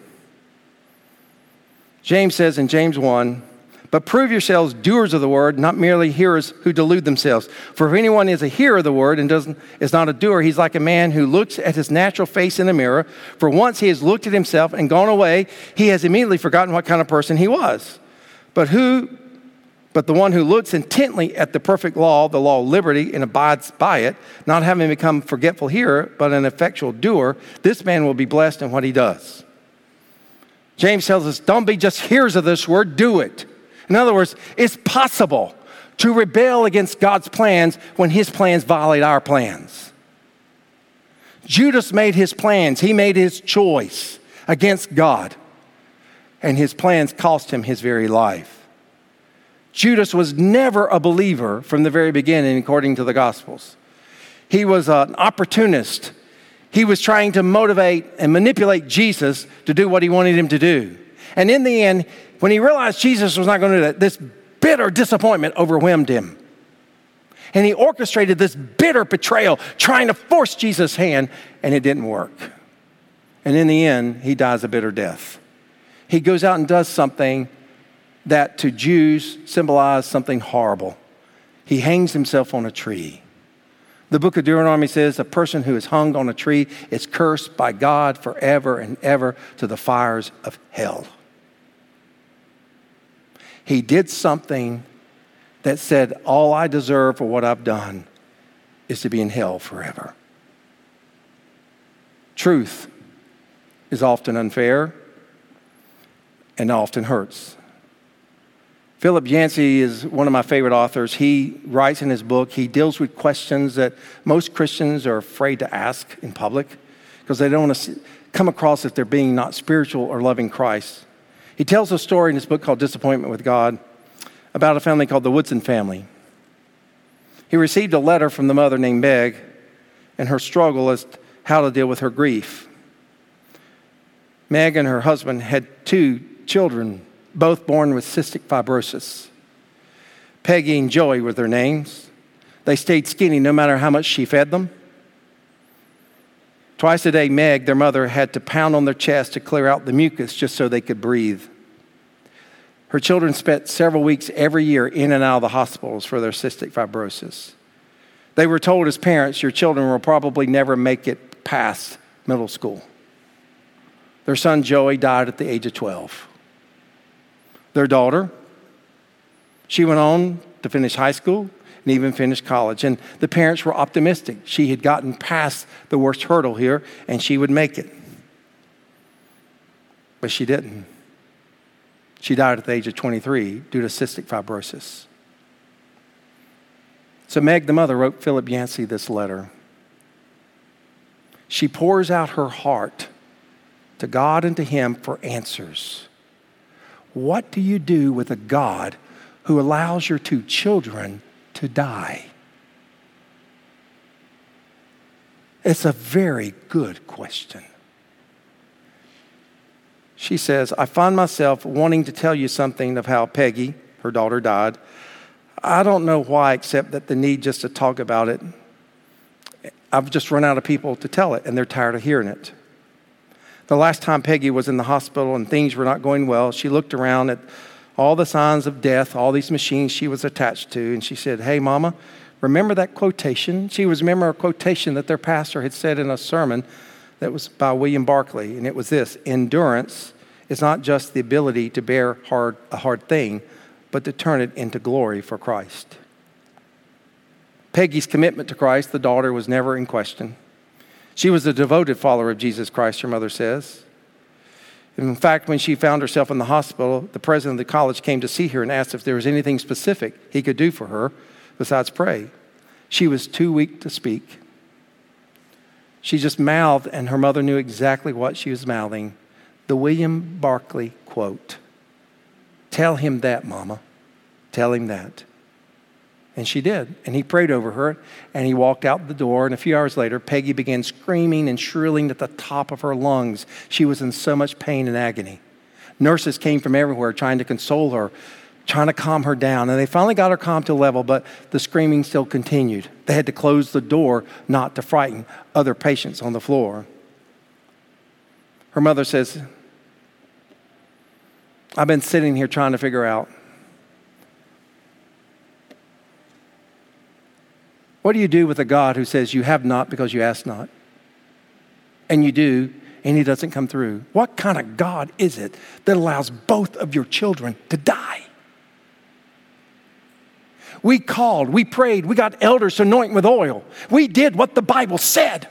James says in James 1, but prove yourselves doers of the word, not merely hearers who delude themselves. For if anyone is a hearer of the word and is not a doer, he's like a man who looks at his natural face in the mirror. For once he has looked at himself and gone away, he has immediately forgotten what kind of person he was. But the one who looks intently at the perfect law, the law of liberty, and abides by it, not having become a forgetful hearer, but an effectual doer, this man will be blessed in what he does. James tells us, don't be just hearers of this word, do it. In other words, it's possible to rebel against God's plans when his plans violate our plans. Judas made his plans. He made his choice against God. And his plans cost him his very life. Judas was never a believer from the very beginning, according to the Gospels. He was an opportunist. He was trying to motivate and manipulate Jesus to do what he wanted him to do. And in the end, when he realized Jesus was not going to do that, this bitter disappointment overwhelmed him. And he orchestrated this bitter betrayal, trying to force Jesus' hand, and it didn't work. And in the end, he dies a bitter death. He goes out and does something that to Jews symbolized something horrible. He hangs himself on a tree. The book of Deuteronomy says a person who is hung on a tree is cursed by God forever and ever to the fires of hell. He did something that said, all I deserve for what I've done is to be in hell forever. Truth is often unfair and often hurts. Philip Yancey is one of my favorite authors. He writes in his book, he deals with questions that most Christians are afraid to ask in public because they don't want to come across if they're being not spiritual or loving Christ. He tells a story in his book called Disappointment with God about a family called the Woodson family. He received a letter from the mother named Meg and her struggle as to how to deal with her grief. Meg and her husband had 2 children, both born with cystic fibrosis. Peggy and Joey were their names. They stayed skinny no matter how much she fed them. Twice a day, Meg, their mother, had to pound on their chest to clear out the mucus just so they could breathe. Her children spent several weeks every year in and out of the hospitals for their cystic fibrosis. They were told as parents, your children will probably never make it past middle school. Their son Joey died at the age of 12. Their daughter, she went on to finish high school and even finish college. And the parents were optimistic. She had gotten past the worst hurdle here and she would make it. But she didn't. She died at the age of 23 due to cystic fibrosis. So Meg, the mother, wrote Philip Yancey this letter. She pours out her heart to God and to him for answers. What do you do with a God who allows your two children to die? It's a very good question. She says, I find myself wanting to tell you something of how Peggy, her daughter, died. I don't know why, except that the need just to talk about it. I've just run out of people to tell it, and they're tired of hearing it. The last time Peggy was in the hospital and things were not going well, she looked around at all the signs of death, all these machines she was attached to, and she said, hey, Mama, remember that quotation? She was remembering a quotation that their pastor had said in a sermon that was by William Barclay, and it was this: endurance is not just the ability to bear a hard thing, but to turn it into glory for Christ. Peggy's commitment to Christ, the daughter, was never in question. She was a devoted follower of Jesus Christ, her mother says. In fact, when she found herself in the hospital, the president of the college came to see her and asked if there was anything specific he could do for her besides pray. She was too weak to speak. She just mouthed, and her mother knew exactly what she was mouthing. The William Barclay quote. Tell him that, Mama. Tell him that. And she did. And he prayed over her, and he walked out the door. And a few hours later, Peggy began screaming and shrilling at the top of her lungs. She was in so much pain and agony. Nurses came from everywhere trying to console her, trying to calm her down. And they finally got her calmed to a level, but the screaming still continued. They had to close the door not to frighten other patients on the floor. Her mother says, I've been sitting here trying to figure out, what do you do with a God who says you have not because you ask not? And you do, and he doesn't come through. What kind of God is it that allows both of your children to die? We called, we prayed, we got elders to anoint with oil. We did what the Bible said.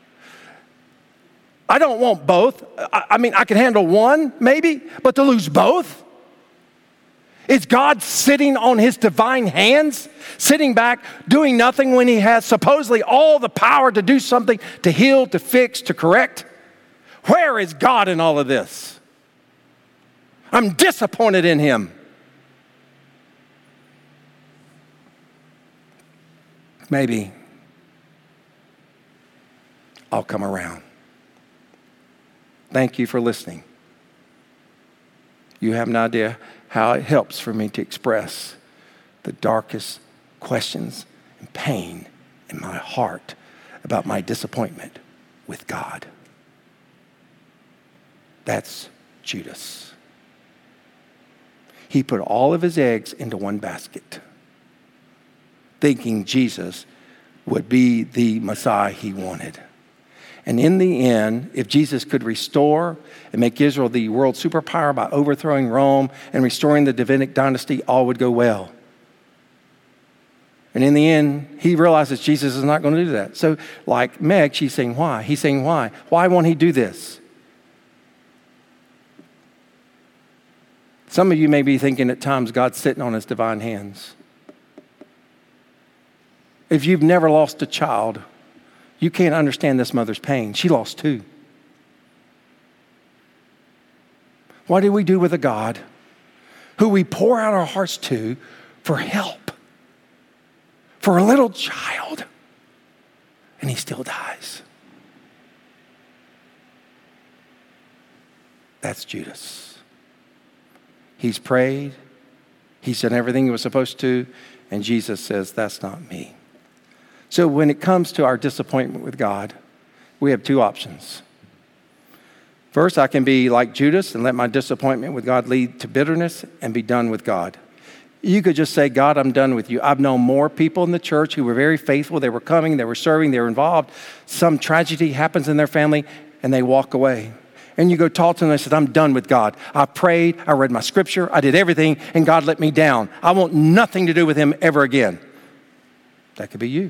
I don't want both. I mean, I can handle one, maybe, but to lose both? Is God sitting on his divine hands, sitting back, doing nothing when he has supposedly all the power to do something, to heal, to fix, to correct? Where is God in all of this? I'm disappointed in him. Maybe I'll come around. Thank you for listening. You have no idea how it helps for me to express the darkest questions and pain in my heart about my disappointment with God. That's Judas. He put all of his eggs into one basket, thinking Jesus would be the Messiah he wanted. And in the end, if Jesus could restore and make Israel the world superpower by overthrowing Rome and restoring the Davidic dynasty, all would go well. And in the end, he realizes Jesus is not going to do that. So like Meg, she's saying, why? He's saying, why? Why won't he do this? Some of you may be thinking at times God's sitting on his divine hands. If you've never lost a child, you can't understand this mother's pain. She lost two. What do we do with a God who we pour out our hearts to for help, for a little child, and he still dies? That's Judas. He's prayed. He's done everything he was supposed to, and Jesus says, that's not me. So when it comes to our disappointment with God, we have two options. First, I can be like Judas and let my disappointment with God lead to bitterness and be done with God. You could just say, God, I'm done with you. I've known more people in the church who were very faithful. They were coming, they were serving, they were involved. Some tragedy happens in their family and they walk away. and you go talk to them and say, I'm done with God. I prayed, I read my scripture, I did everything, and God let me down. I want nothing to do with him ever again. That could be you.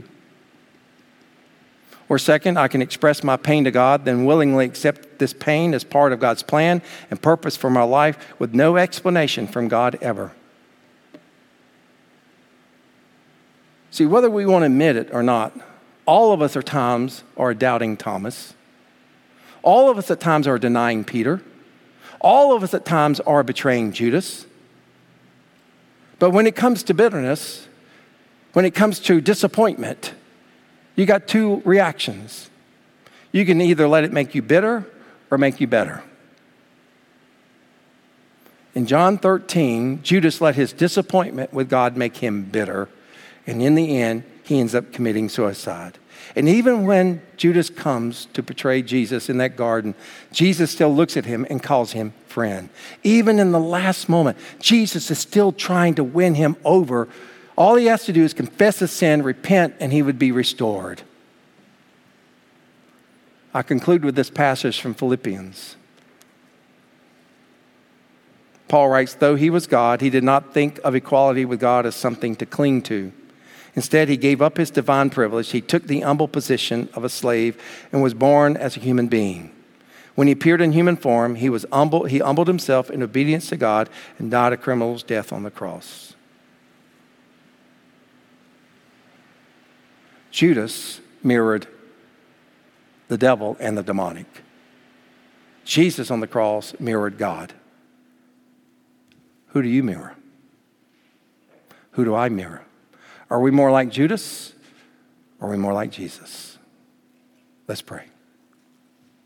Or second, I can express my pain to God, then willingly accept this pain as part of God's plan and purpose for my life with no explanation from God ever. See, whether we want to admit it or not, all of us at times are doubting Thomas. All of us at times are denying Peter. All of us at times are betraying Judas. But when it comes to bitterness, when it comes to disappointment, you got two reactions. You can either let it make you bitter or make you better. In John 13, Judas let his disappointment with God make him bitter. And in the end, he ends up committing suicide. And even when Judas comes to betray Jesus in that garden, Jesus still looks at him and calls him friend. Even in the last moment, Jesus is still trying to win him over. All he has to do is confess his sin, repent, and he would be restored. I conclude with this passage from Philippians. Paul writes, though he was God, he did not think of equality with God as something to cling to. Instead, he gave up his divine privilege. He took the humble position of a slave and was born as a human being. When he appeared in human form, he humbled himself in obedience to God and died a criminal's death on the cross. Judas mirrored the devil and the demonic. Jesus on the cross mirrored God. Who do you mirror? Who do I mirror? Are we more like Judas or are we more like Jesus? Let's pray.